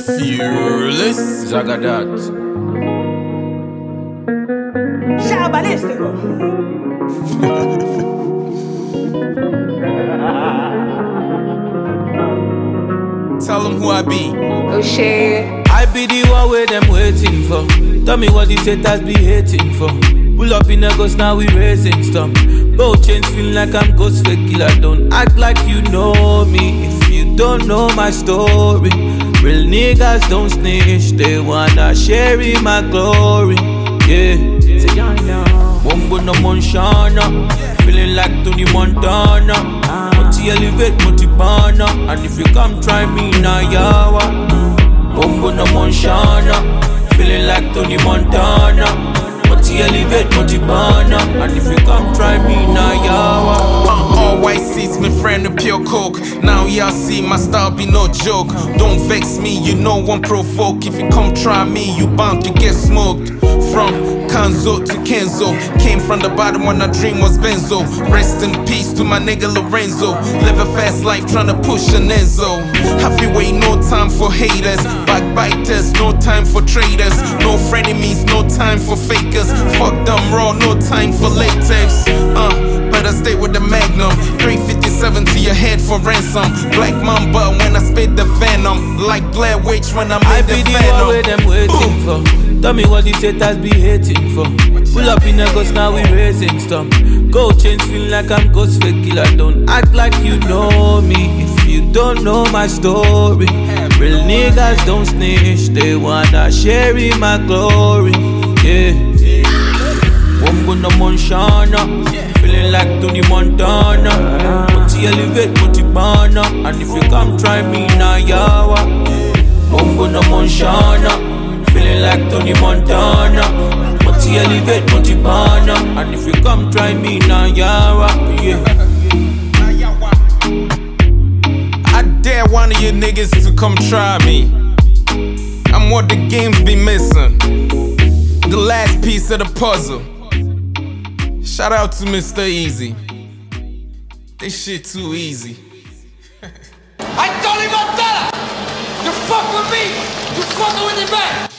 Fearless Zagadat. Shabalistico. Tell them who I be. O'Shea. I be the one where them waiting for. Tell me what these haters be hating for. Pull up in a ghost, now we raising stuff. Both chains feel like I'm ghost fake killer. Don't act like you know me if you don't know my story. Real niggas don't snitch, they wanna share in my glory. Yeah. Wombo no Monshana, feeling like Tony Montana. Multi elevate, multi banner, and if you come try me now, yawa. Wombo no Monshana, feeling like Tony Montana. Multi elevate, multi banner, and if you come try me now, yawa. All white seats, my friend, a pure coke. Now y'all see my style be no joke. Don't vex me, you know I'm provoke. If you come try me, you bound to get smoked. From Kanzo to Kenzo, came from the bottom when I dream was Benzo. Rest in peace to my nigga Lorenzo. Live a fast life tryna push an Enzo. Heavyweight, no time for haters. Backbiters, no time for traders. No frenemies, no time for fakers. Fuck them raw, no time for latex. Better stay with the Magnum. 357 to your head for ransom. Black Mamba when I spit the venom. Like Blair Witch when I'm in the I be the venom. one where them waiting for. Tell me what these haters be hating for. Pull up in a ghost, now we raising stuff. Gold chains feel like I'm ghost fake killer. Don't act like you know me if you don't know my story. Real niggas don't snitch, they wanna share in my glory. Yeah. Wombo no Monshana, feeling like Tony Montana. Multi elevate, multi banner, and if you come try me now, yawa. Wombo no Monshana, feeling like Tony Montana. Multi elevate, multi banner, and if you come try me now, yawa. Yeah. I dare one of you niggas to come try me. I'm what the games be missing. The last piece of the puzzle. Shout out to Mr. Easy. This shit too easy. I told him Montana! You fuck with me, you fucking with the back!